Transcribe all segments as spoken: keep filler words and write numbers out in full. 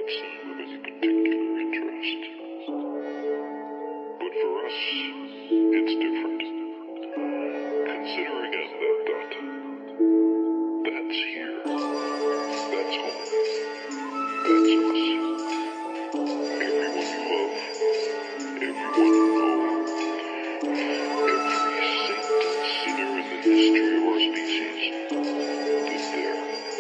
might seem of any particular interest. But for us, it's different. Consider again that dot. That's here. That's home. That's us. Everyone you love. Everyone you know. Every saint and sinner in the history of our species is there.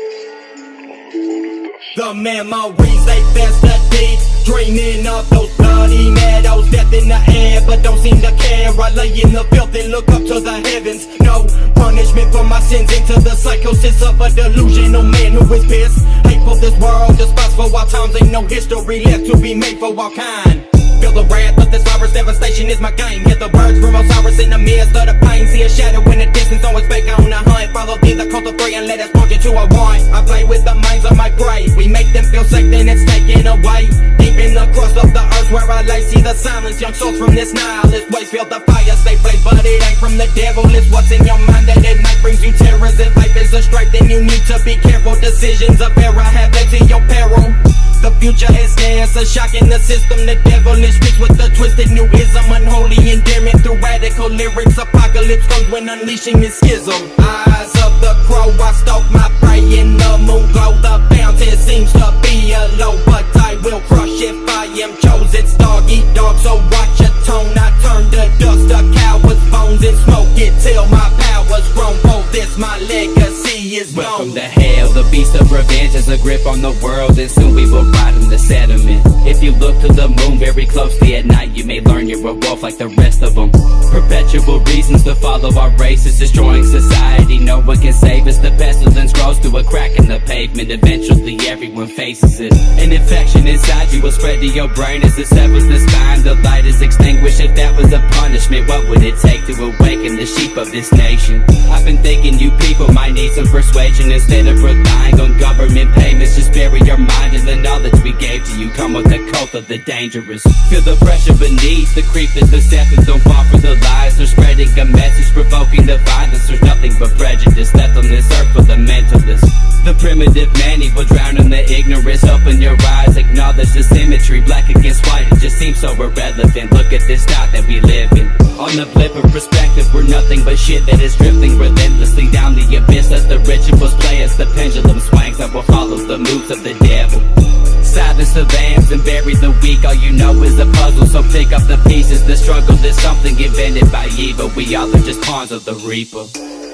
On the mote of dust. The memories, they fast the deeds, dreaming of those bloody meadows, death in the air, but don't seem to care. I lay in the filth and look up to the heavens. No punishment for my sins, into the psychosis of a delusional man who is pissed. Hate for this world, despise for our times, ain't no history left to be made for our kind. Feel the wrath of this virus, devastation is my game. Hear the words from Osiris in the midst of the pain. See a shadow in the distance, always back on the hunt. Follow through the cult of three and let us march into a want. I play with the minds of my prey. We make them feel safe, then it's taken away. Deep in the crust of the earth where I lay, see the silence. Young souls from this nihilist waste, feel the fire, stay blaze. But it ain't from the devil, it's what's in your mind that at night brings you terrors. If life is a strife, then you need to be careful. Decisions of error have led to your peril. The future is scarce, a shock in the system. The devilish speaks with the twisted newism. Unholy endearment through radical lyrics. Apocalypse comes when unleashing this schism. Eyes of the crow, I stalk my prey in the moon glow. The bounty seems to be a low, but I will crush if I am chosen. Dog eat dog, so watch your tone. I turn to dust, a coward's bones, and smoke it till my power's grown. For this my legacy is known. Welcome to hell, the beast of revenge has a grip on the world, and soon we will ride in the sediment. If you look to the moon very closely at night, you may learn you're a wolf like the rest of them. Perpetual reasons to follow our race is destroying society. No one can save us. The pestilence grows through a crack in the pavement. Eventually everyone faces it. An infection inside you will spread to your brain as it severs the spine. The light is extinguished. If that was a punishment, what would it take to awaken the sheep of this nation? I've been thinking you people might need some persuasion. Instead of relying on government payments, just bury your mind in the knowledge we gave to you. Come with the cult of the dangerous. Feel the pressure beneath. The creep is deceptive. Don't fall for the lies. They're spreading a message, provoking the violence. There's nothing but prejudice left on this earth for the mentalists. The primitive man, he will drown in the ignorance. Open your eyes, acknowledge the symmetry. Black against white, it just seems so irrelevant. Look at this dot that we live in. On the blip of perspective, we're nothing but shit that is drifting relentlessly down the abyss. Let the rituals play as the pendulum swings. I will follow the moves of the devil. Silence the lambs and bury the weak. All you know is a puzzle, so pick up the pieces. The struggle is something invented by evil. We all are just pawns of the reaper.